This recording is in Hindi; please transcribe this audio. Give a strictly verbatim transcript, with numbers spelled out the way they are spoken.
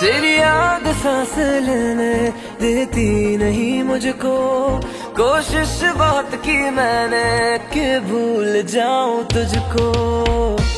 तेरी याद सांस लेने देती नहीं मुझको, कोशिश बहुत की मैंने कि भूल जाऊं तुझको।